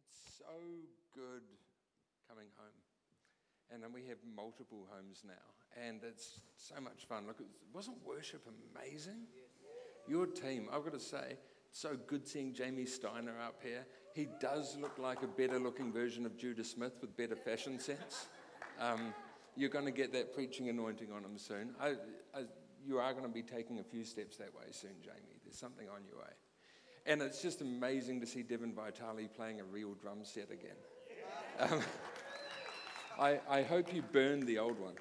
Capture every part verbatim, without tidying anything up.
It's so good coming home. And then we have multiple homes now. And it's so much fun. Look, wasn't worship amazing? Your team, I've got to say, it's so good seeing Jamie Steiner up here. He does look like a better looking version of Judah Smith with better fashion sense. Um, you're going to get that preaching anointing on him soon. I, I, you are going to be taking a few steps that way soon, Jamie. There's something on your way. And it's just amazing to see Devin Vitale playing a real drum set again. Um, I, I hope you burned the old one.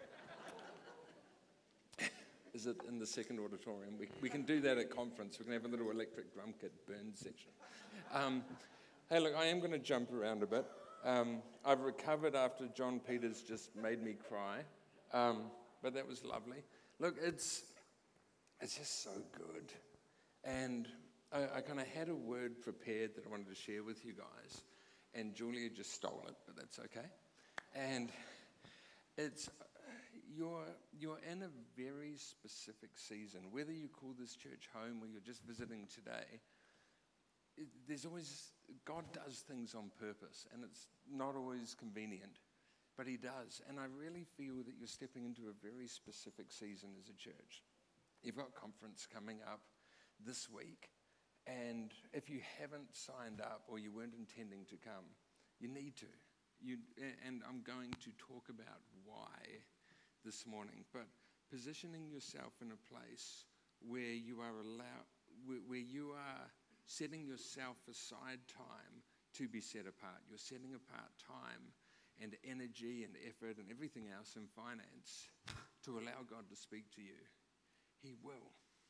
Is it in the second auditorium? We, we can do that at conference. We can have a little electric drum kit burn section. Um, hey, look, I am going to jump around a bit. Um, I've recovered after John Peters just made me cry, um, but that was lovely. Look, it's it's just so good. And I, I kind of had a word prepared that I wanted to share with you guys, and Julia just stole it, but that's okay. And it's, you're, you're in a very specific season. Whether you call this church home or you're just visiting today, it, there's always, God does things on purpose, and it's not always convenient, but he does. And I really feel that you're stepping into a very specific season as a church. You've got conference coming up this week, and if you haven't signed up or you weren't intending to come, you need to. You, and I'm going to talk about why this morning, but positioning yourself in a place where you are allowed, where, where you are setting yourself aside time to be set apart. You're setting apart time and energy and effort and everything else in finance to allow God to speak to you. He will.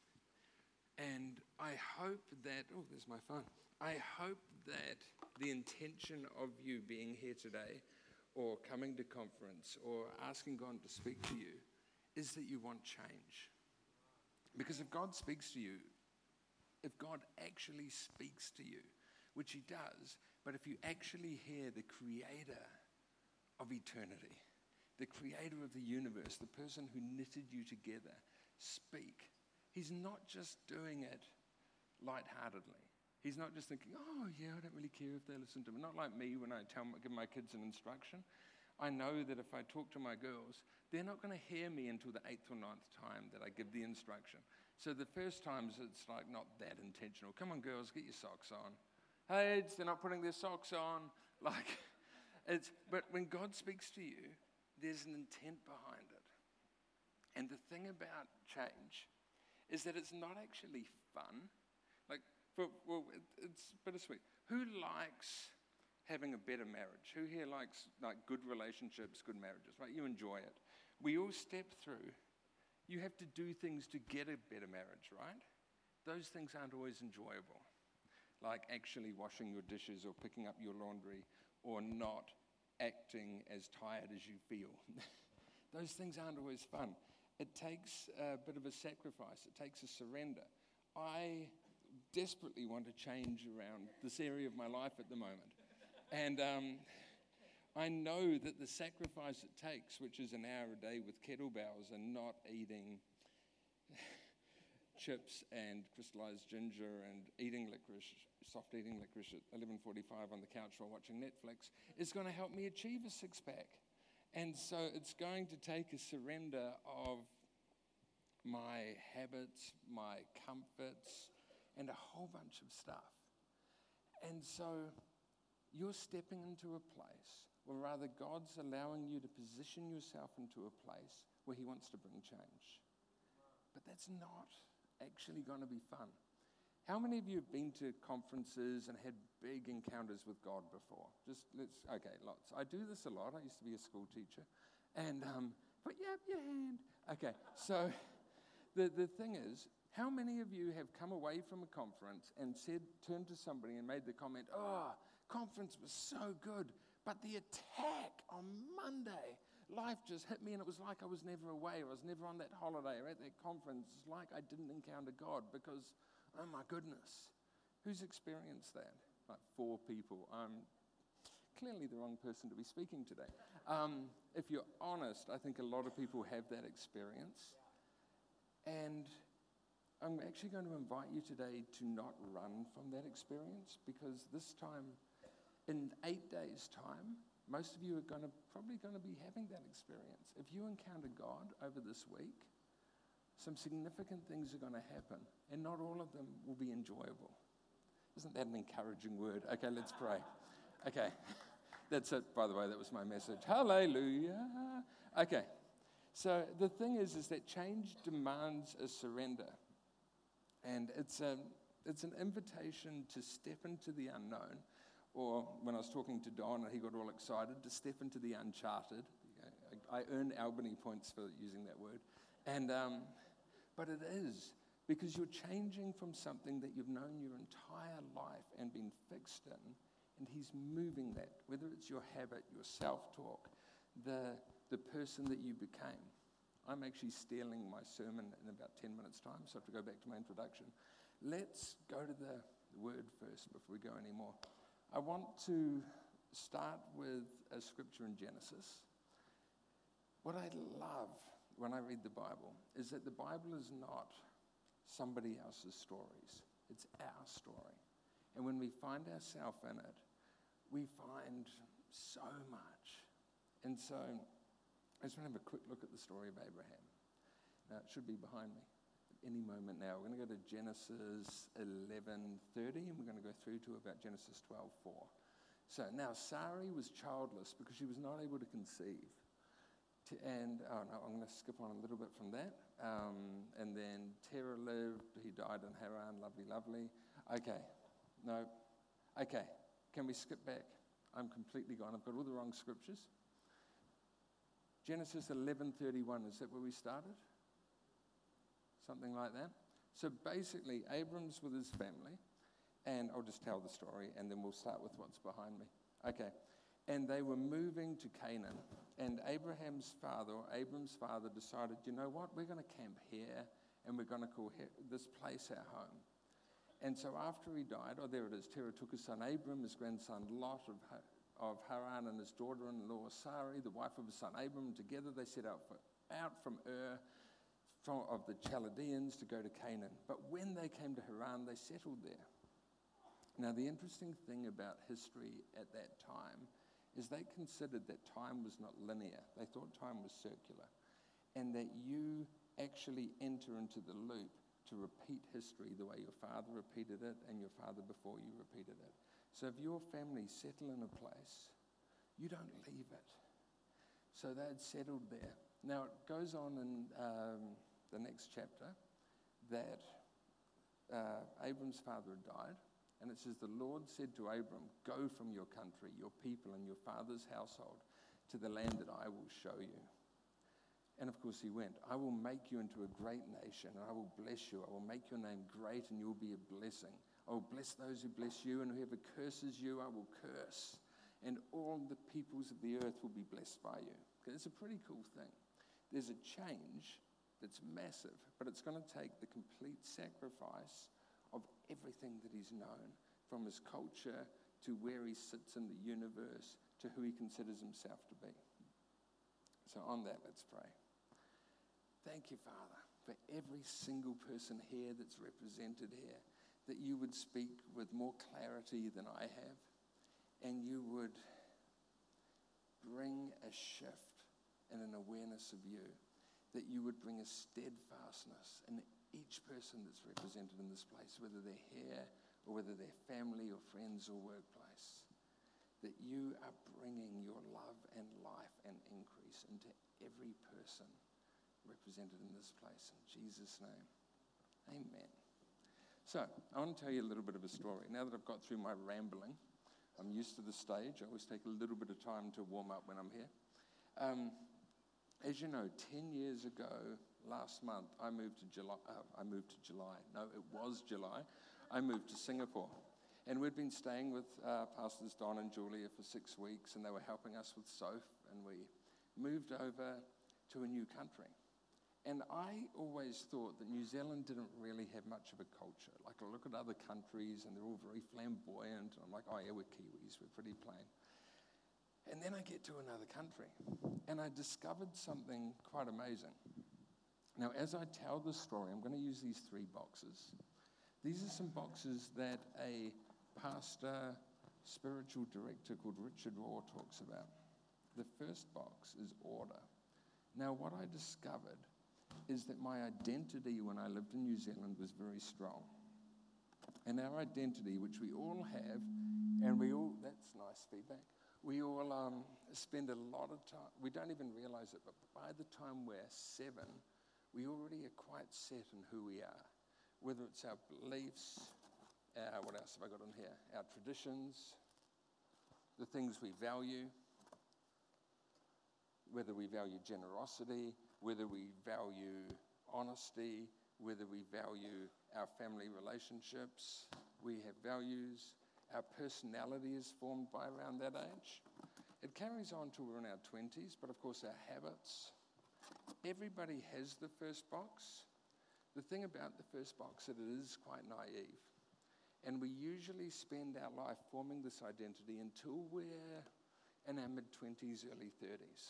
And I hope that, oh, there's my phone. I hope that the intention of you being here today or coming to conference or asking God to speak to you is that you want change. Because if God speaks to you, if God actually speaks to you, which he does, but if you actually hear the creator of eternity, the creator of the universe, the person who knitted you together, speak, he's not just doing it lightheartedly. He's not just thinking, oh, yeah, I don't really care if they listen to me. Not like me when I tell my, give my kids an instruction. I know that if I talk to my girls, they're not going to hear me until the eighth or ninth time that I give the instruction. So the first times it's like not that intentional. Come on, girls, get your socks on. Hey, they're not putting their socks on. Like, it's. But when God speaks to you, there's an intent behind it. And the thing about change is that it's not actually fun. Like, for, well, it, it's bittersweet. Who likes having a better marriage? Who here likes like good relationships, good marriages, right? You enjoy it. We all step through. You have to do things to get a better marriage, right? Those things aren't always enjoyable. Like actually washing your dishes or picking up your laundry or not acting as tired as you feel. Those things aren't always fun. It takes a bit of a sacrifice. It takes a surrender. I desperately want to change around this area of my life at the moment. And um, I know that the sacrifice it takes, which is an hour a day with kettlebells and not eating chips and crystallized ginger and eating licorice, soft eating licorice at eleven forty-five on the couch while watching Netflix, is going to help me achieve a six-pack. And so it's going to take a surrender of my habits, my comforts, and a whole bunch of stuff. And so you're stepping into a place, or rather God's allowing you to position yourself into a place where he wants to bring change. But that's not actually going to be fun. How many of you have been to conferences and had big encounters with God before? Just let's, okay, lots. I do this a lot. I used to be a school teacher. And um, put you up your hand. Okay, so the, the thing is, how many of you have come away from a conference and said, turned to somebody and made the comment, oh, conference was so good, but the attack on Monday, life just hit me and it was like I was never away, or I was never on that holiday or at that conference. It's like I didn't encounter God because, oh my goodness, who's experienced that? Like four people. I'm clearly the wrong person to be speaking today. Um, if you're honest, I think a lot of people have that experience. And I'm actually going to invite you today to not run from that experience, because this time in eight days' time, most of you are going to probably going to be having that experience. If you encounter God over this week, some significant things are going to happen, and not all of them will be enjoyable. Isn't that an encouraging word? Okay, let's pray. Okay, that's it, by the way. That was my message. Hallelujah. Okay, so the thing is, is that change demands a surrender. And it's, a, it's an invitation to step into the unknown. Or when I was talking to Don and he got all excited, to step into the uncharted. I earn Albany points for using that word. And um, but it is, because you're changing from something that you've known your entire life and been fixed in, and he's moving that, whether it's your habit, your self-talk, the, the person that you became. I'm actually stealing my sermon in about ten minutes' time, so I have to go back to my introduction. Let's go to the word first before we go any more. I want to start with a scripture in Genesis. What I love when I read the Bible is that the Bible is not somebody else's stories. It's our story. And when we find ourselves in it, we find so much. And so I just want to have a quick look at the story of Abraham. Now, it should be behind me at any moment now. We're going to go to Genesis eleven thirty, and we're going to go through to about Genesis twelve four. So now Sarai was childless because she was not able to conceive. And, oh no, I'm going to skip on a little bit from that. Um, and then Terah lived, he died in Haran, lovely, lovely. Okay, no, okay, can we skip back? I'm completely gone, I've got all the wrong scriptures. Genesis eleven thirty-one, is that where we started? Something like that. So basically, Abram's with his family, and I'll just tell the story, and then we'll start with what's behind me. Okay. And they were moving to Canaan. And Abraham's father, or Abram's father, decided, you know what, we're going to camp here, and we're going to call this place our home. And so after he died, oh, there it is, Terah took his son Abram, his grandson Lot of, of Haran, and his daughter-in-law Sarai, the wife of his son Abram. Together they set out, for, out from Ur from, of the Chaldeans to go to Canaan. But when they came to Haran, they settled there. Now, the interesting thing about history at that time is they considered that time was not linear. They thought time was circular. And that you actually enter into the loop to repeat history the way your father repeated it and your father before you repeated it. So if your family settle in a place, you don't leave it. So they had settled there. Now it goes on in um, the next chapter that uh, Abram's father had died. And it says, the Lord said to Abram, go from your country, your people, and your father's household to the land that I will show you. And of course he went. I will make you into a great nation, and I will bless you. I will make your name great, and you will be a blessing. I will bless those who bless you, and whoever curses you, I will curse. And all the peoples of the earth will be blessed by you. Okay, it's a pretty cool thing. There's a change that's massive, but it's going to take the complete sacrifice of everything that he's known, from his culture to where he sits in the universe to who he considers himself to be. So on that, let's pray. Thank you, Father, for every single person here that's represented here, that you would speak with more clarity than I have, and you would bring a shift and an awareness of you, that you would bring a steadfastness in each person that's represented in this place, whether they're here or whether they're family or friends or workplace, that you are bringing your love and life and increase into every person represented in this place. In Jesus' name, amen. So, I want to tell you a little bit of a story. Now that I've got through my rambling, I'm used to the stage. I always take a little bit of time to warm up when I'm here. Um, as you know, ten years ago, last month, I moved to July. Uh, I moved to July. No, it was July. I moved to Singapore. And we'd been staying with uh, Pastors Don and Julia for six weeks, and they were helping us with Soph, and we moved over to a new country. And I always thought that New Zealand didn't really have much of a culture. Like, I look at other countries, and they're all very flamboyant. And I'm like, oh yeah, we're Kiwis, we're pretty plain. And then I get to another country, and I discovered something quite amazing. Now, as I tell this story, I'm going to use these three boxes. These are some boxes that a pastor spiritual director called Richard Rohr talks about. The first box is order. Now, what I discovered is that my identity when I lived in New Zealand was very strong. And our identity, which we all have, and we all, that's nice feedback, we all um, spend a lot of time, we don't even realize it, but by the time we're seven, we already are quite set in who we are. Whether it's our beliefs, our, what else have I got in here? Our traditions, the things we value, whether we value generosity, whether we value honesty, whether we value our family relationships. We have values. Our personality is formed by around that age. It carries on till we're in our twenties, but of course our habits. Everybody has the first box. The thing about the first box is that it is quite naive. And we usually spend our life forming this identity until we're in our mid-twenties, early thirties.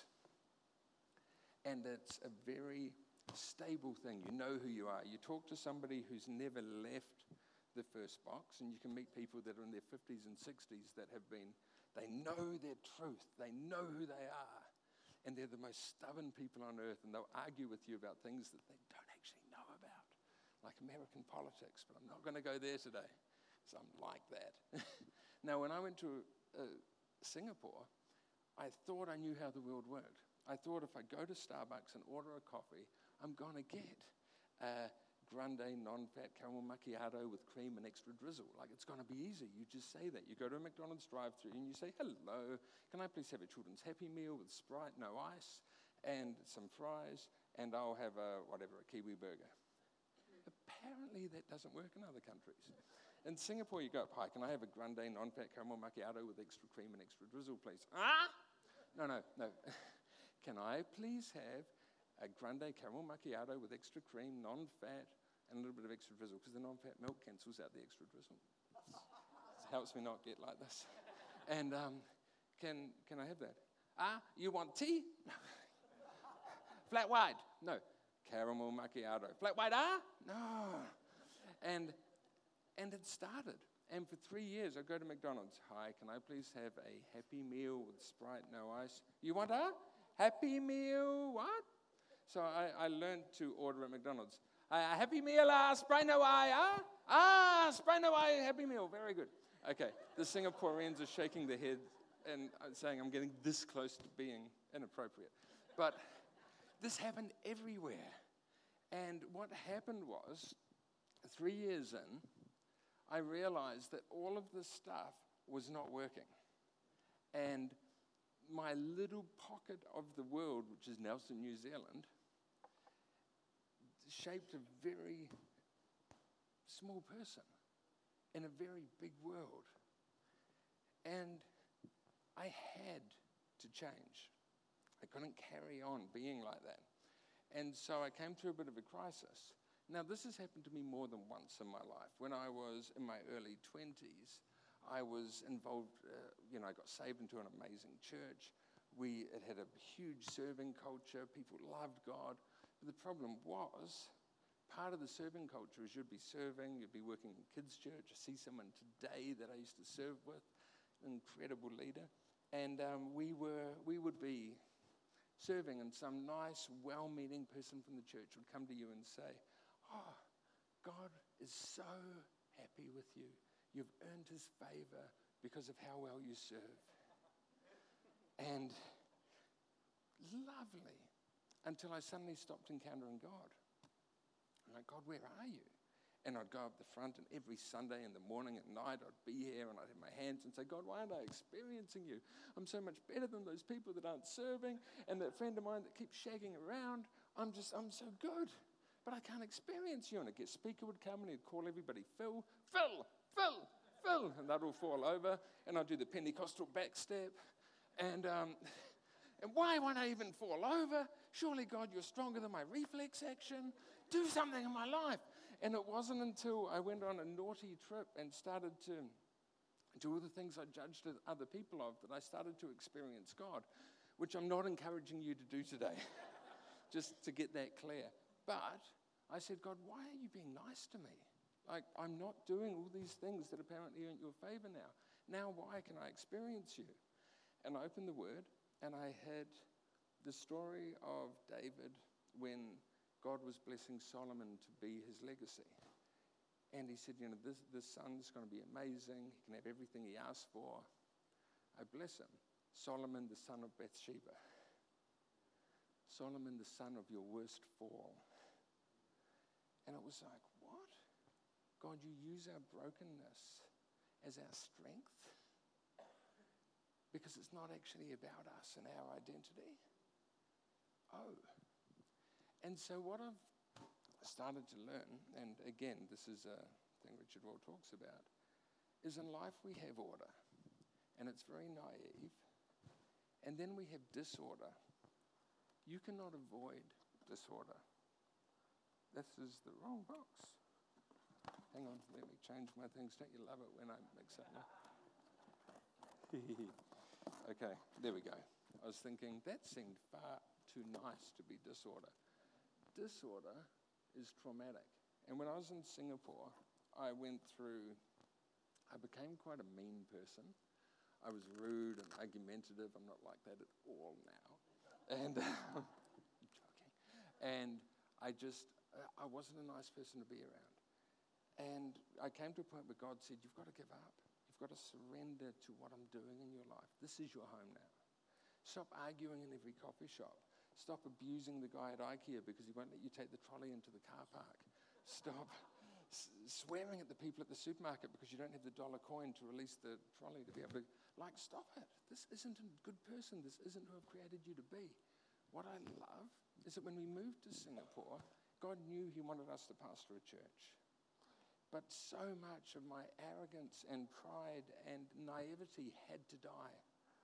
And it's a very stable thing. You know who you are. You talk to somebody who's never left the first box, and you can meet people that are in their fifties and sixties that have been, they know their truth. They know who they are. And they're the most stubborn people on earth, and they'll argue with you about things that they don't actually know about, like American politics, but I'm not going to go there today, because I'm like that. Now, when I went to uh, Singapore, I thought I knew how the world worked. I thought if I go to Starbucks and order a coffee, I'm going to get a grande non-fat caramel macchiato with cream and extra drizzle. Like, it's going to be easy. You just say that. You go to a McDonald's drive-thru and you say, hello, can I please have a children's Happy Meal with Sprite, no ice, and some fries, and I'll have a, whatever, a Kiwi burger. Apparently that doesn't work in other countries. In Singapore, you go up, hi, can I have a grande non-fat caramel macchiato with extra cream and extra drizzle, please? Ah? No, no, no. Can I please have a grande caramel macchiato with extra cream, non-fat, and a little bit of extra drizzle, because the non-fat milk cancels out the extra drizzle. It helps me not get like this. And um, can can I have that? Ah, you want tea? No. Flat white? No. Caramel macchiato. Flat white, ah? No. And, and it started. And for three years, I go to McDonald's. Hi, can I please have a Happy Meal with Sprite, no ice? You want a Happy Meal, what? So I, I learned to order at McDonald's. Uh, Happy Meal, uh, Sprite, no ice, ah? Ah, Sprite, no ice, Happy Meal, very good. Okay, the Singaporeans are shaking their heads and saying I'm getting this close to being inappropriate. But this happened everywhere. And what happened was, three years in, I realized that all of this stuff was not working. And my little pocket of the world, which is Nelson, New Zealand, shaped a very small person in a very big world. And I had to change. I couldn't carry on being like that. And so I came through a bit of a crisis. Now, this has happened to me more than once in my life. When I was in my early twenties, I was involved, uh, you know, I got saved into an amazing church. We, it had a huge serving culture. People loved God. But the problem was, part of the serving culture is you'd be serving, you'd be working in kids' church. I see someone today that I used to serve with, an incredible leader. And um, we were, we would be serving, and some nice, well-meaning person from the church would come to you and say, oh, God is so happy with you. You've earned his favor because of how well you serve. And lovely, until I suddenly stopped encountering God. I'm like, God, where are you? And I'd go up the front, and every Sunday in the morning and night, I'd be here, and I'd have my hands and say, God, why aren't I experiencing you? I'm so much better than those people that aren't serving, and that friend of mine that keeps shagging around. I'm just, I'm so good, but I can't experience you. And a guest speaker would come, and he'd call everybody Phil, Phil, Phil, Phil, and they'd all fall over, and I'd do the Pentecostal back step, and um, and why won't I even fall over? Surely, God, you're stronger than my reflex action. Do something in my life. And it wasn't until I went on a naughty trip and started to do all the things I judged other people of that I started to experience God, which I'm not encouraging you to do today, just to get that clear. But I said, God, why are you being nice to me? Like, I'm not doing all these things that apparently earn your favor now. Now why can I experience you? And I opened the Word, and I had the story of David when God was blessing Solomon to be his legacy. And he said, you know, this, this son's going to be amazing. He can have everything he asked for. I bless him. Solomon, the son of Bathsheba. Solomon, the son of your worst fall. And it was like, what? God, you use our brokenness as our strength? Because it's not actually about us and our identity. Oh. And so what I've started to learn, and again, this is a thing Richard Rohr talks about, is in life we have order, and it's very naive, and then we have disorder. You cannot avoid disorder. This is the wrong box. Hang on, let me change my things. Don't you love it when I mix up now? Okay, there we go. I was thinking, that seemed far too nice to be disorder. Disorder is traumatic. And when I was in Singapore, I went through, I became quite a mean person. I was rude and argumentative. I'm not like that at all now. And I'm joking. And I just, I wasn't a nice person to be around. And I came to a point where God said, you've got to give up. You've got to surrender to what I'm doing in your life. This is your home now. Stop arguing in every coffee shop. Stop abusing the guy at IKEA because he won't let you take the trolley into the car park. Stop s- swearing at the people at the supermarket because you don't have the dollar coin to release the trolley to be able to, like, stop it. This isn't a good person. This isn't who I've created you to be. What I love is that when we moved to Singapore, God knew he wanted us to pastor a church. But so much of my arrogance and pride and naivety had to die.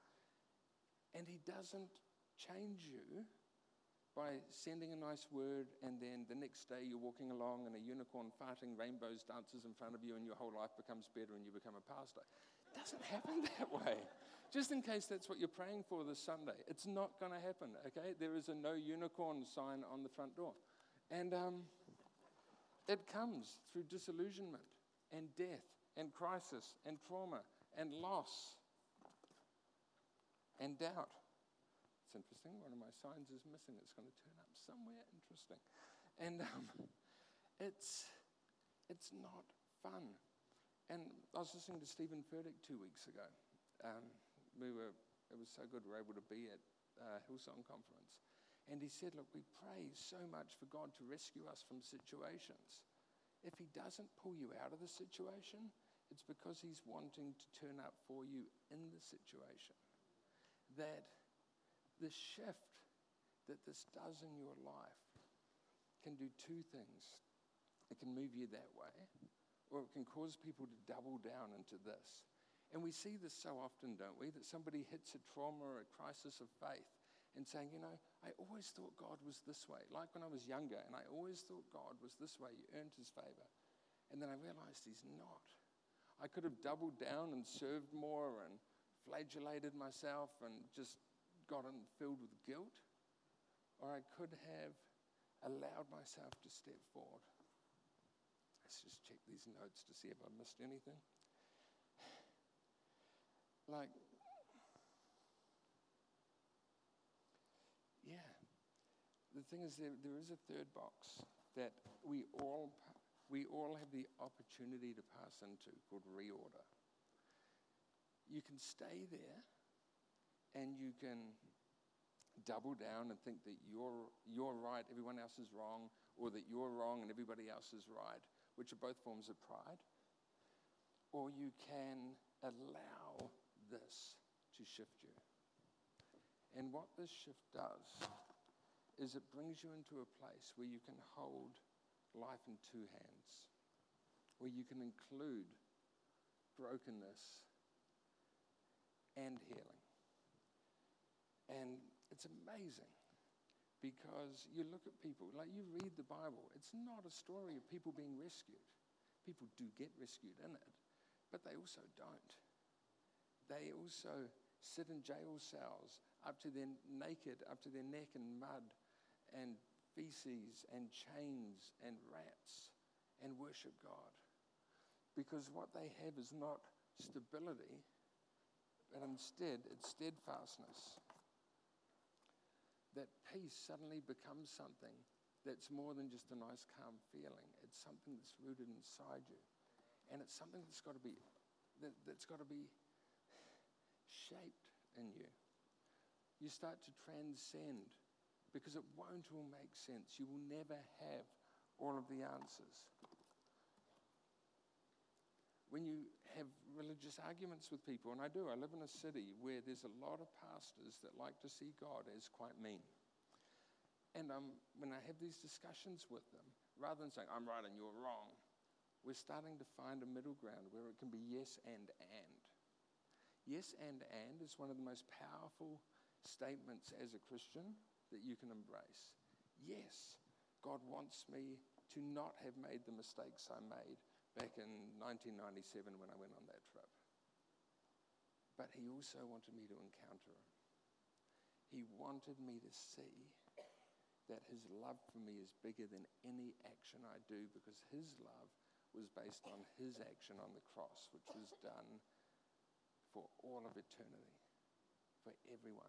And he doesn't change you by sending a nice word and then the next day you're walking along and a unicorn farting rainbows dances in front of you and your whole life becomes better and you become a pastor. It doesn't happen that way. Just in case that's what you're praying for this Sunday. It's not going to happen, okay? There is a no unicorn sign on the front door. And um, it comes through disillusionment and death and crisis and trauma and loss and doubt. It's interesting. One of my signs is missing. It's going to turn up somewhere interesting. And um, it's it's not fun. And I was listening to Stephen Furtick two weeks ago. Um, we were it was so good we were able to be at uh, Hillsong Conference. And he said, look, we pray so much for God to rescue us from situations. If he doesn't pull you out of the situation, it's because he's wanting to turn up for you in the situation. That the shift that this does in your life can do two things. It can move you that way, or it can cause people to double down into this. And we see this so often, don't we? That somebody hits a trauma or a crisis of faith and saying, you know, I always thought God was this way. Like when I was younger, and I always thought God was this way. You earned his favor. And then I realized he's not. I could have doubled down and served more and flagellated myself and just gotten filled with guilt, or I could have allowed myself to step forward. Let's just check these notes to see if I missed anything. Like, yeah, the thing is there, there is a third box that we all we all have the opportunity to pass into called reorder. You can stay there and you can double down and think that you're you're right, everyone else is wrong, or that you're wrong and everybody else is right, which are both forms of pride. Or you can allow this to shift you. And what this shift does is it brings you into a place where you can hold life in two hands, where you can include brokenness and healing. And it's amazing because you look at people, like you read the Bible, it's not a story of people being rescued. People do get rescued in it, but they also don't. They also sit in jail cells up to their naked, up to their neck in mud and feces and chains and rats and worship God. Because what they have is not stability, But instead, it's steadfastness. That peace suddenly becomes something that's more than just a nice, calm feeling. It's something that's rooted inside you. And it's something that's got to be, that, that's got to be shaped in you. You start to transcend because it won't all make sense. You will never have all of the answers. When you have religious arguments with people, and I do, I live in a city where there's a lot of pastors that like to see God as quite mean. And um, when I have these discussions with them, rather than saying, I'm right and you're wrong, we're starting to find a middle ground where it can be yes and and. Yes and and is one of the most powerful statements as a Christian that you can embrace. Yes, God wants me to not have made the mistakes I made back in nineteen ninety-seven when I went on that trip. But he also wanted me to encounter him. He wanted me to see that his love for me is bigger than any action I do, because his love was based on his action on the cross, which was done for all of eternity, for everyone.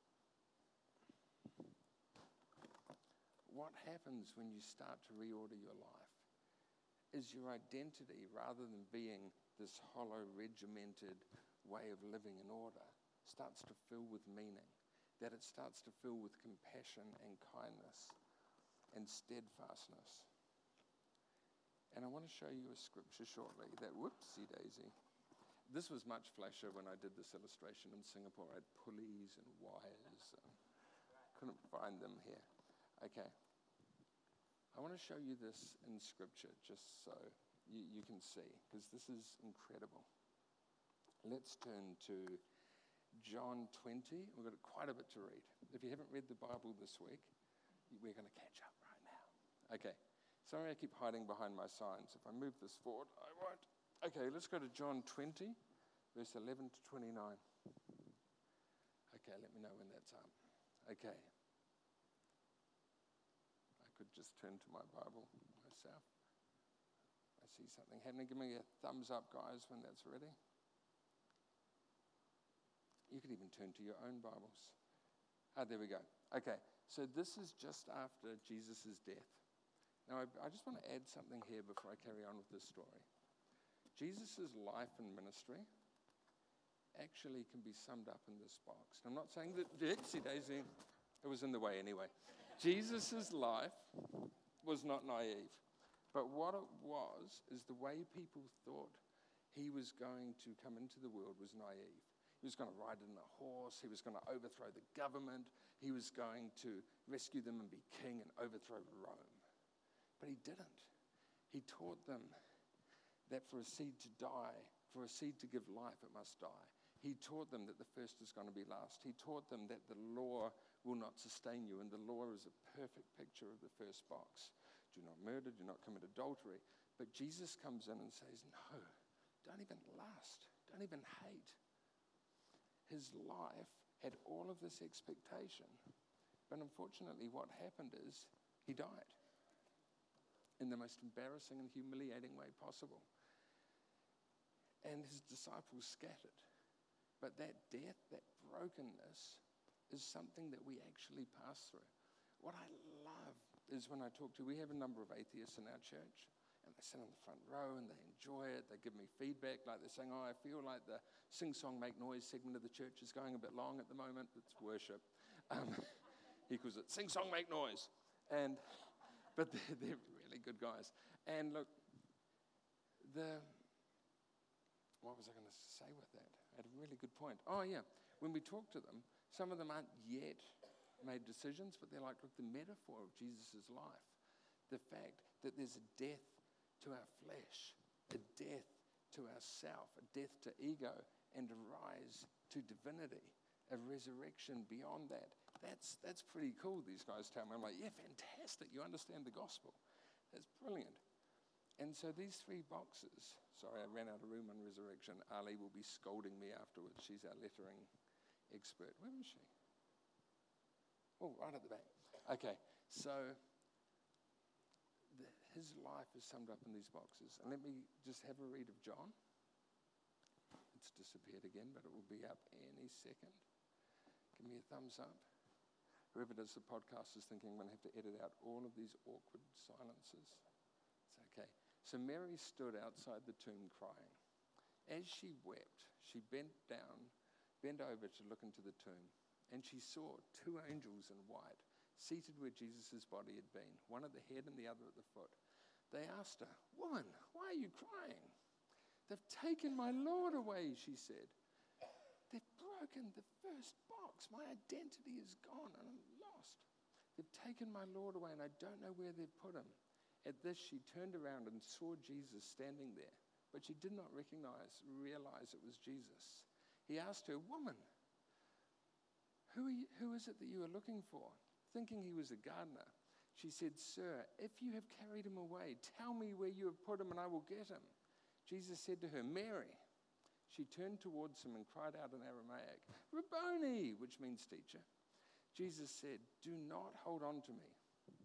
What happens when you start to reorder your life is your identity, rather than being this hollow, regimented way of living in order, starts to fill with meaning, that it starts to fill with compassion and kindness and steadfastness. And I want to show you a scripture shortly that, whoopsie daisy, this was much flashier when I did this illustration in Singapore. I had pulleys and wires and couldn't find them here. Okay. I want to show you this in scripture just so you, you can see, because this is incredible. Let's turn to John twenty. We've got quite a bit to read. If you haven't read the Bible this week, we're going to catch up right now. Okay. Sorry I keep hiding behind my signs. If I move this forward, I won't. Okay, let's go to John twenty, verse eleven to twenty-nine. Okay, let me know when that's up. Okay. I could just turn to my Bible myself. I see something happening. Give me a thumbs up, guys, when that's ready. You could even turn to your own Bibles. Ah, there we go. Okay, so this is just after Jesus' death. Now, I, I just want to add something here before I carry on with this story. Jesus' life and ministry actually can be summed up in this box. I'm not saying that, Dixie Daisy, it was in the way anyway. Jesus' life was not naive, but what it was is the way people thought he was going to come into the world was naive. He was going to ride in a horse. He was going to overthrow the government. He was going to rescue them and be king and overthrow Rome. But he didn't. He taught them that for a seed to die, for a seed to give life, it must die. He taught them that the first is going to be last. He taught them that the law will not sustain you, and the law is a perfect picture of the first box. Do not murder, do not commit adultery. But Jesus comes in and says, no, don't even lust, don't even hate. His life had all of this expectation, but unfortunately what happened is he died in the most embarrassing and humiliating way possible. And his disciples scattered. But that death, that brokenness, is something that we actually pass through. What I love is when I talk to, we have a number of atheists in our church, and they sit on the front row and they enjoy it. They give me feedback, like they're saying, oh, I feel like the sing song make noise segment of the church is going a bit long at the moment. It's worship. Um, he calls it sing song make noise. And but they're, they're really good guys. And look, the what was I going to say with that? I had a really good point. Oh yeah, when we talk to them, some of them aren't yet made decisions, but they're like, look, the metaphor of Jesus' life, the fact that there's a death to our flesh, a death to ourself, a death to ego, and a rise to divinity, a resurrection beyond that. That's that's pretty cool, these guys tell me. I'm like, yeah, fantastic, you understand the gospel. That's brilliant. And so these three boxes, sorry, I ran out of room on resurrection. Ali will be scolding me afterwards. She's our lettering expert. Where is she? Oh, right at the back. Okay, so the, his life is summed up in these boxes. And let me just have a read of John. It It's disappeared again, but it will be up any second. Give me a thumbs up. Whoever does the podcast is thinking I'm going to have to edit out all of these awkward silences. It's okay. So Mary stood outside the tomb crying. As she wept, she bent down, bent over to look into the tomb, and she saw two angels in white seated where Jesus' body had been, one at the head and the other at the foot. They asked her, "Woman, why are you crying?" "They've taken my Lord away," she said. "They've broken the first box. My identity is gone and I'm lost. They've taken my Lord away and I don't know where they've put him." At this, she turned around and saw Jesus standing there, but she did not recognize, realize it was Jesus. He asked her, "Woman, who, are you, who is it that you are looking for?" Thinking he was a gardener, she said, "Sir, if you have carried him away, tell me where you have put him and I will get him." Jesus said to her, "Mary." She turned towards him and cried out in Aramaic, "Rabboni," which means teacher. Jesus said, "Do not hold on to me."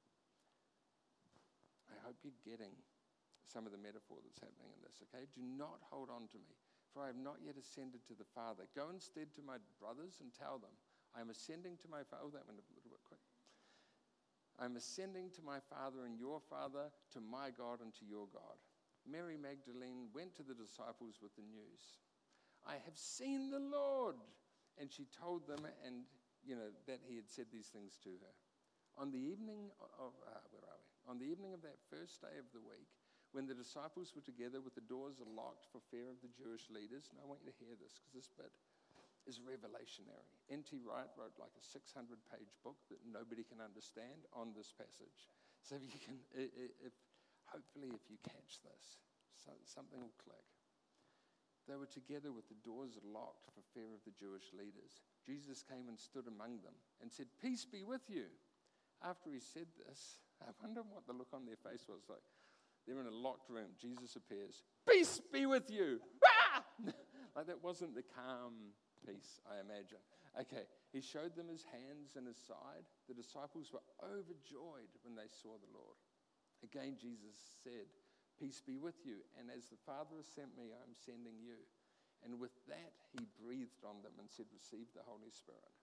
I hope you're getting some of the metaphor that's happening in this, okay? Do not hold on to me, for I have not yet ascended to the Father. Go instead to my brothers and tell them, I am ascending to my Father. Oh, that went a little bit quick. I am ascending to my Father and your Father, to my God and to your God. Mary Magdalene went to the disciples with the news. "I have seen the Lord." And she told them, and you know, that he had said these things to her. On the evening of, uh, where are we? On the evening of that first day of the week, when the disciples were together with the doors locked for fear of the Jewish leaders, and I want you to hear this because this bit is revelationary. N T Wright wrote like a six hundred page book that nobody can understand on this passage. So if you can, if, hopefully if you catch this, something will click. They were together with the doors locked for fear of the Jewish leaders. Jesus came and stood among them and said, "Peace be with you." After he said this, I wonder what the look on their face was like. They're in a locked room. Jesus appears. "Peace be with you." Ah! Like that wasn't the calm peace, I imagine. Okay, he showed them his hands and his side. The disciples were overjoyed when they saw the Lord. Again, Jesus said, "Peace be with you. And as the Father has sent me, I am sending you." And with that, he breathed on them and said, "Receive the Holy Spirit."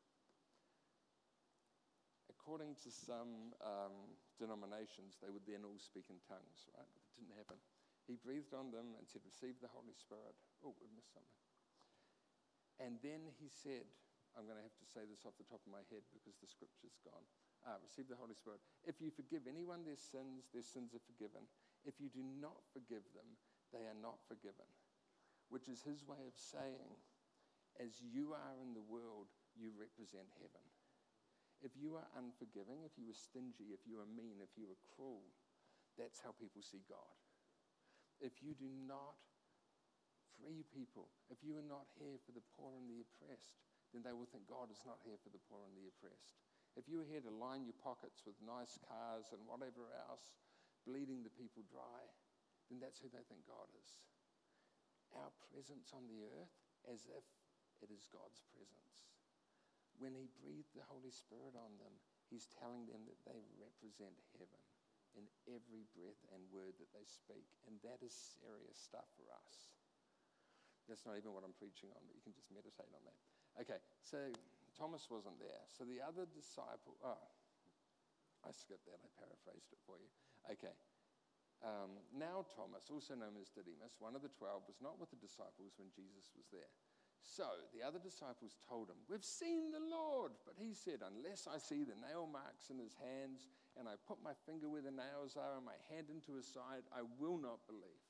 According to some um, denominations, they would then all speak in tongues, right? But it didn't happen. He breathed on them and said, "Receive the Holy Spirit." Oh, we missed something. And then he said, I'm going to have to say this off the top of my head because the scripture's gone. Uh, receive the Holy Spirit. "If you forgive anyone their sins, their sins are forgiven. If you do not forgive them, they are not forgiven." Which is his way of saying, as you are in the world, you represent heaven. If you are unforgiving, if you are stingy, if you are mean, if you are cruel, that's how people see God. If you do not free people, if you are not here for the poor and the oppressed, then they will think God is not here for the poor and the oppressed. If you are here to line your pockets with nice cars and whatever else, bleeding the people dry, then that's who they think God is. Our presence on the earth as if it is God's presence. When he breathed the Holy Spirit on them, he's telling them that they represent heaven in every breath and word that they speak. And that is serious stuff for us. That's not even what I'm preaching on, but you can just meditate on that. Okay, so Thomas wasn't there. So the other disciple, oh, I skipped that, I paraphrased it for you. Okay, um, now Thomas, also known as Didymus, one of the twelve, was not with the disciples when Jesus was there. So the other disciples told him, "We've seen the Lord." But he said, "Unless I see the nail marks in his hands and I put my finger where the nails are and my hand into his side, I will not believe."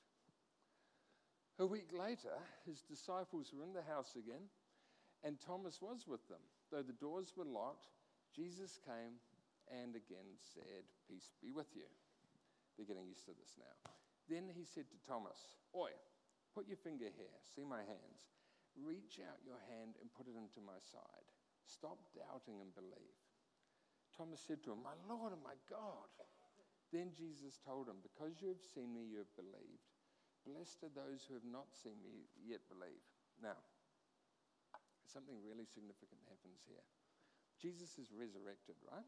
A week later, his disciples were in the house again, and Thomas was with them. Though the doors were locked, Jesus came and again said, "Peace be with you." They're getting used to this now. Then he said to Thomas, "Oi, put your finger here, see my hands. Reach out your hand and put it into my side. Stop doubting and believe." Thomas said to him, "My Lord and my God." Then Jesus told him, "Because you have seen me, you have believed. Blessed are those who have not seen me yet believe." Now, something really significant happens here. Jesus is resurrected, right?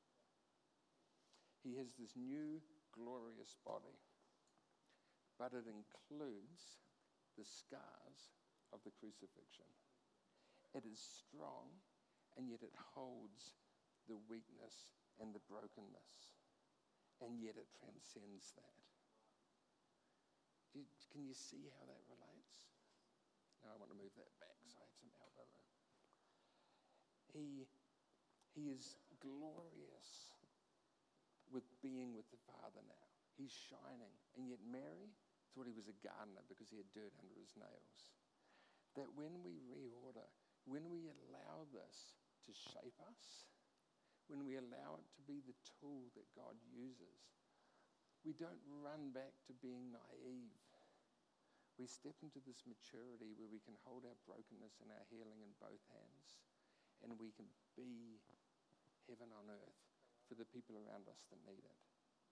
He has this new glorious body, but it includes the scars of the crucifixion. It is strong, and yet it holds the weakness and the brokenness, and yet it transcends that. Do you, can you see how that relates? Now I want to move that back so I have some elbow room. He, he is glorious with being with the Father now. He's shining. And yet Mary thought he was a gardener because he had dirt under his nails. That when we reorder, when we allow this to shape us, when we allow it to be the tool that God uses, we don't run back to being naive. We step into this maturity where we can hold our brokenness and our healing in both hands, and we can be heaven on earth for the people around us that need it.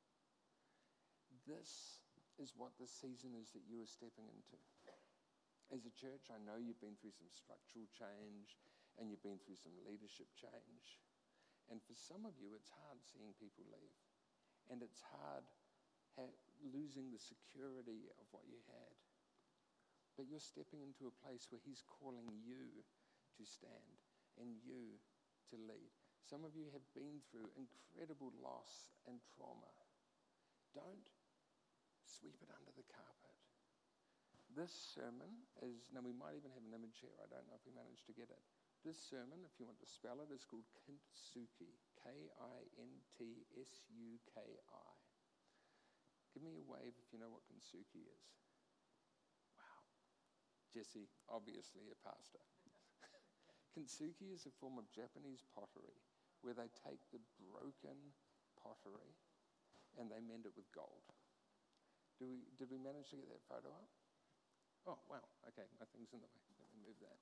This is what the season is that you are stepping into. As a church, I know you've been through some structural change and you've been through some leadership change. And for some of you, it's hard seeing people leave. And it's hard ha- losing the security of what you had. But you're stepping into a place where he's calling you to stand and you to lead. Some of you have been through incredible loss and trauma. Don't sweep it under the carpet. This sermon is, now we might even have an image here, I don't know if we managed to get it. This sermon, if you want to spell it, is called Kintsugi, K I N T S U K I. Give me a wave if you know what Kintsugi is. Wow. Jesse, obviously a pastor. Kintsugi is a form of Japanese pottery where they take the broken pottery and they mend it with gold. Do we, did we manage to get that photo up? Oh, wow. Okay, my thing's in the way. Let me move that.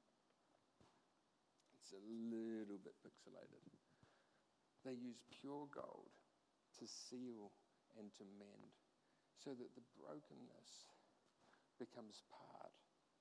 It's a little bit pixelated. They use pure gold to seal and to mend so that the brokenness becomes part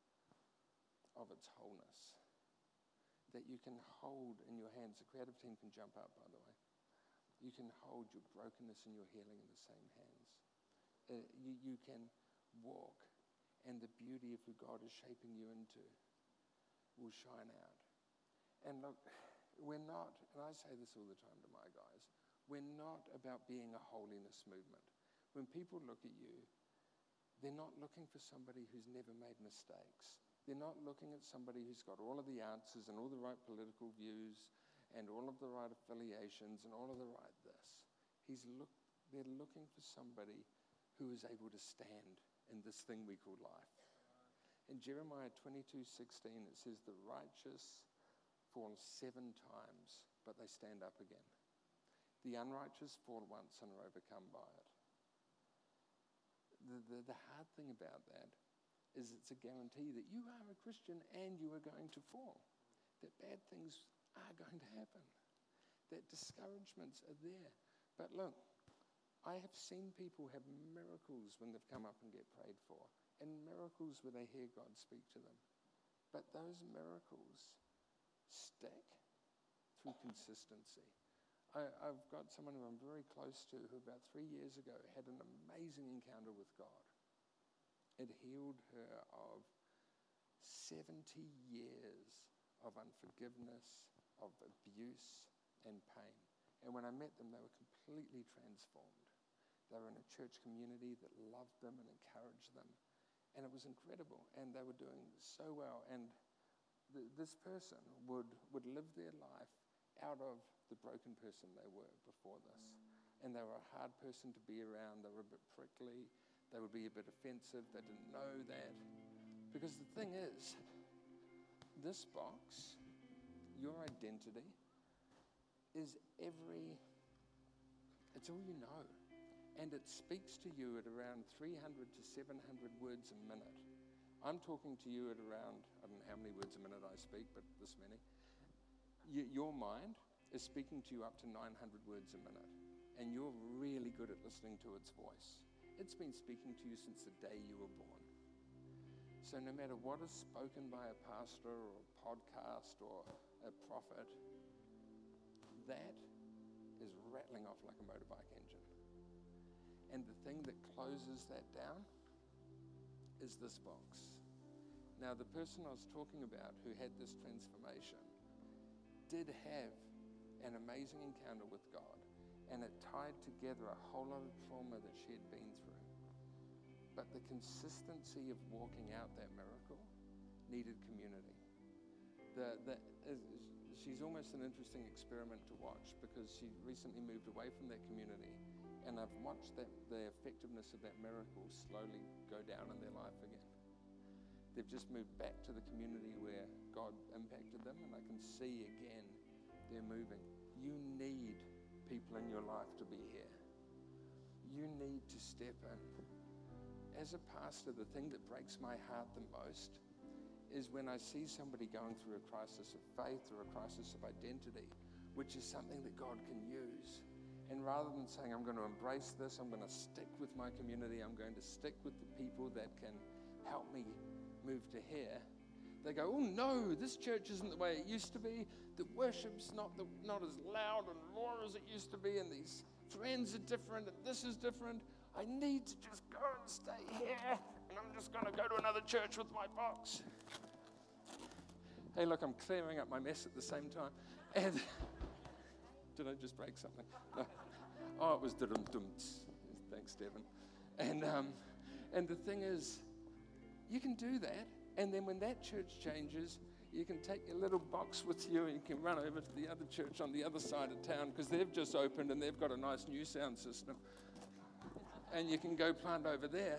of its wholeness. That you can hold in your hands. The creative team can jump up, by the way. You can hold your brokenness and your healing in the same hands. Uh, you, you can walk, and the beauty of who God is shaping you into will shine out. And look, we're not, and I say this all the time to my guys, we're not about being a holiness movement. When people look at you, they're not looking for somebody who's never made mistakes. They're not looking at somebody who's got all of the answers and all the right political views and all of the right affiliations and all of the right this. He's look, they're looking for somebody who is able to stand in this thing we call life. In Jeremiah twenty-two sixteen, it says, the righteous fall seven times, but they stand up again. The unrighteous fall once and are overcome by it. The, the, the hard thing about that is it's a guarantee that you are a Christian and you are going to fall. That bad things are going to happen. That discouragements are there. But look, I have seen people have miracles when they've come up and get prayed for, and miracles where they hear God speak to them. But those miracles stick through consistency. I, I've got someone who I'm very close to who about three years ago had an amazing encounter with God. It healed her of seventy years of unforgiveness, of abuse and pain. And when I met them, they were completely transformed. They were in a church community that loved them and encouraged them. And it was incredible. And they were doing so well. And th- this person would, would live their life out of the broken person they were before this. And they were a hard person to be around. They were a bit prickly. They would be a bit offensive. They didn't know that. Because the thing is, this box, your identity, is every, it's all you know. And it speaks to you at around three hundred to seven hundred words a minute. I'm talking to you at around, I don't know how many words a minute I speak, but this many. Y- your mind is speaking to you up to nine hundred words a minute. And you're really good at listening to its voice. It's been speaking to you since the day you were born. So no matter what is spoken by a pastor or a podcast or a prophet, that is rattling off like a motorbike engine. And the thing that closes that down is this box. Now, the person I was talking about who had this transformation did have an amazing encounter with God, and it tied together a whole lot of trauma that she had been through. But the consistency of walking out that miracle needed community. The, the, she's almost an interesting experiment to watch, because she recently moved away from that community, and I've watched that, the effectiveness of that miracle slowly go down in their life again. They've just moved back to the community where God impacted them, and I can see again they're moving. You need people in your life to be here. You need to step in. As a pastor, the thing that breaks my heart the most is when I see somebody going through a crisis of faith or a crisis of identity, which is something that God can use. And rather than saying, I'm going to embrace this, I'm going to stick with my community, I'm going to stick with the people that can help me move to here, they go, oh no, this church isn't the way it used to be. The worship's not the, not as loud and raw as it used to be, and these friends are different, and this is different. I need to just go and stay here, and I'm just going to go to another church with my box. Hey, look, I'm clearing up my mess at the same time. And did I just break something? No. Oh, it was dum-dum. Thanks, Devin. And um, and the thing is, you can do that, and then when that church changes, you can take your little box with you and you can run over to the other church on the other side of town, because they've just opened and they've got a nice new sound system. And you can go plant over there.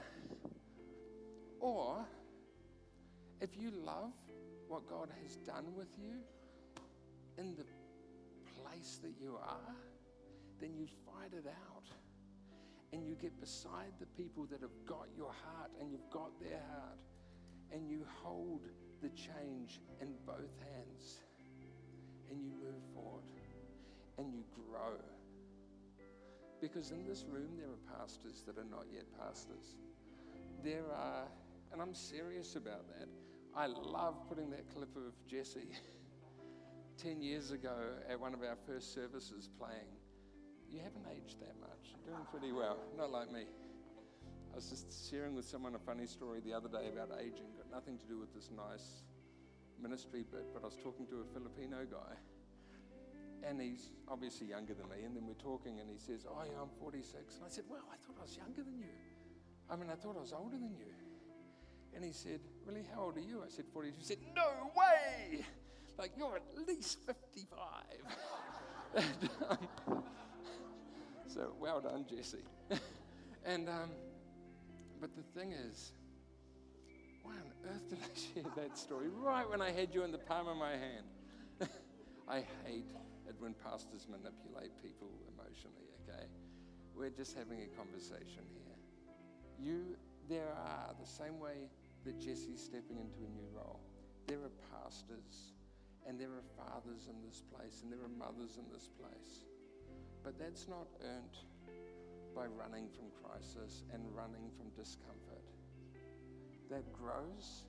Or, if you love what God has done with you in the place that you are, then you fight it out. And you get beside the people that have got your heart and you've got their heart, and you hold the change in both hands, and you move forward and you grow. Because in this room there are pastors that are not yet pastors. There are, and I'm serious about that. I love putting that clip of Jesse ten years ago at one of our first services playing. You haven't aged that much. You're doing pretty well. Not like me. I was just sharing with someone a funny story the other day about aging. Got nothing to do with this nice ministry bit, but I was talking to a Filipino guy, and he's obviously younger than me, and then we're talking, and he says, oh yeah, I'm forty-six. And I said, well, I thought I was younger than you. I mean, I thought I was older than you. And he said, really, how old are you? I said, forty-two. He said, no way! Like, you're at least fifty-five. and, um, so, well done, Jesse. and, um, but the thing is, why on earth did I share that story right when I had you in the palm of my hand? I hate it when pastors manipulate people emotionally, okay? We're just having a conversation here. You, there are, the same way that Jesse's stepping into a new role, there are pastors and there are fathers in this place and there are mothers in this place. But that's not earned by running from crisis and running from discomfort. That grows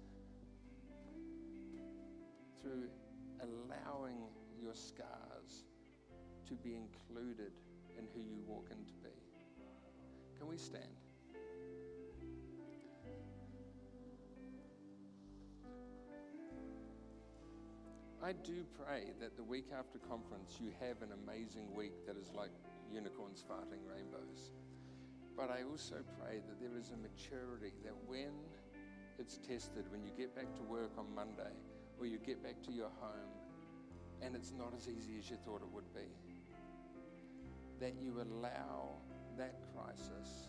through allowing your scars to be included in who you walk in to be. Can we stand? I do pray that the week after conference you have an amazing week that is like unicorns farting rainbows. But I also pray that there is a maturity that when it's tested, when you get back to work on Monday or you get back to your home and it's not as easy as you thought it would be, that you allow that crisis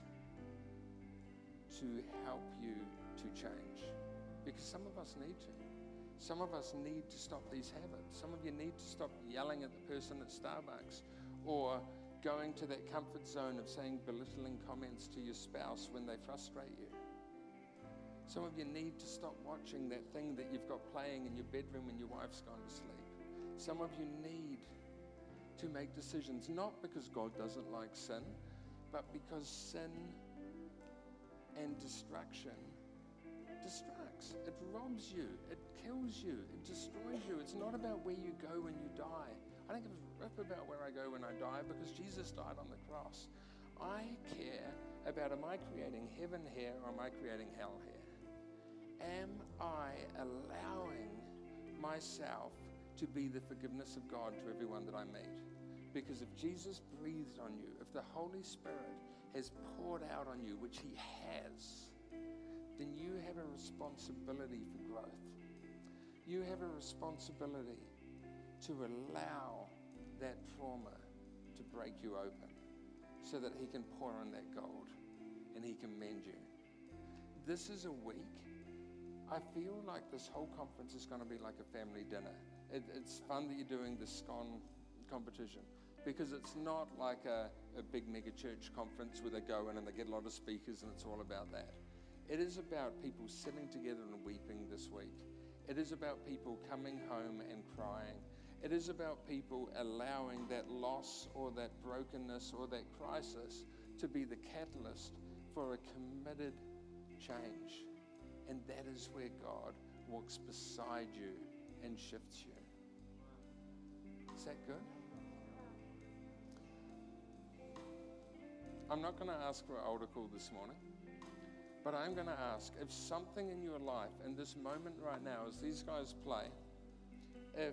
to help you to change. Because some of us need to. Some of us need to stop these habits. Some of you need to stop yelling at the person at Starbucks or going to that comfort zone of saying belittling comments to your spouse when they frustrate you. Some of you need to stop watching that thing that you've got playing in your bedroom when your wife's gone to sleep. Some of you need to make decisions, not because God doesn't like sin, but because sin and destruction distracts. It robs you. It kills you. It destroys you. It's not about where you go when you die. I don't give a rip about where I go when I die because Jesus died on the cross. I care about, am I creating heaven here or am I creating hell here? Am I allowing myself to be the forgiveness of God to everyone that I meet? Because if Jesus breathed on you, if the Holy Spirit has poured out on you, which he has, then you have a responsibility for growth. You have a responsibility to allow that trauma to break you open so that he can pour on that gold and he can mend you. This is a week. I feel like this whole conference is going to be like a family dinner. It, it's fun that you're doing the scone competition because it's not like a, a big mega church conference where they go in and they get a lot of speakers and it's all about that. It is about people sitting together and weeping this week. It is about people coming home and crying. It is about people allowing that loss or that brokenness or that crisis to be the catalyst for a committed change. And that is where God walks beside you and shifts you. Is that good? I'm not going to ask for an altar call this morning, but I'm going to ask if something in your life, in this moment right now, as these guys play, if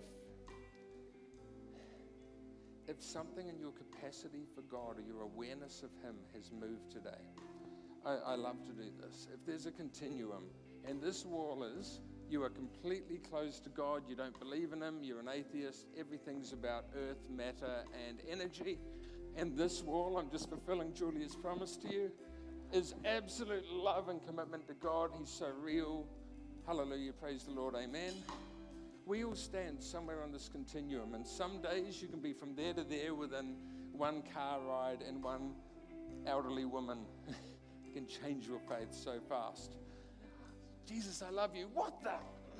if something in your capacity for God or your awareness of him has moved today, I, I love to do this. If there's a continuum, and this wall is, you are completely closed to God, you don't believe in him, you're an atheist, everything's about earth, matter, and energy, and this wall, I'm just fulfilling Julia's promise to you, is absolute love and commitment to God. He's so real. Hallelujah, praise the Lord, amen. We all stand somewhere on this continuum, and some days you can be from there to there within one car ride, and one elderly woman can change your faith so fast. Jesus, I love you. What the?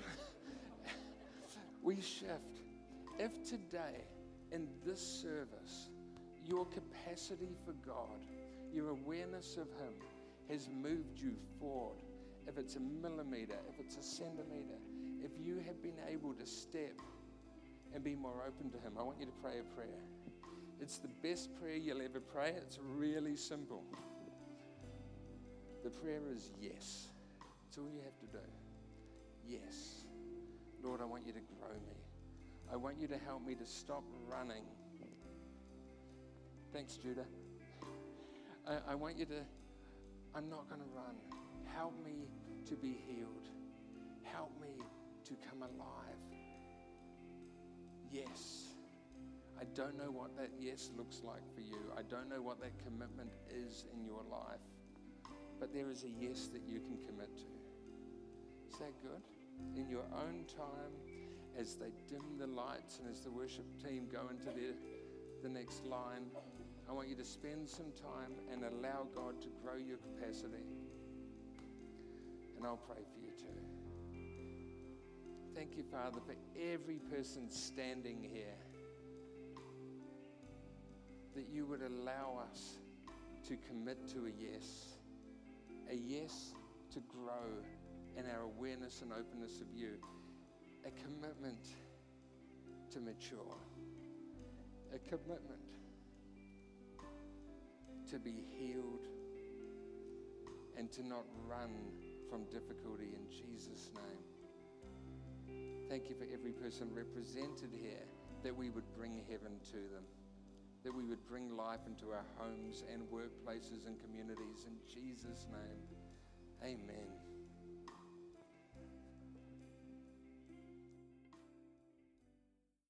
We shift. If today, in this service, your capacity for God, your awareness of him has moved you forward, if it's a millimeter, if it's a centimeter, if you have been able to step and be more open to him, I want you to pray a prayer. It's the best prayer you'll ever pray. It's really simple. The prayer is yes. That's all you have to do. Yes. Lord, I want you to grow me. I want you to help me to stop running. Thanks, Judah. I, I want you to, I'm not going to run. Help me to be healed. Help me to come alive. Yes. I don't know what that yes looks like for you. I don't know what that commitment is in your life. But there is a yes that you can commit to. Is that good? In your own time, as they dim the lights and as the worship team go into their, the next line, I want you to spend some time and allow God to grow your capacity. And I'll pray for you too. Thank you, Father, for every person standing here, that you would allow us to commit to a yes, a yes to grow in our awareness and openness of you, a commitment to mature, a commitment to be healed and to not run from difficulty in Jesus' name. Thank you for every person represented here, that we would bring heaven to them, that we would bring life into our homes and workplaces and communities. In Jesus' name, amen.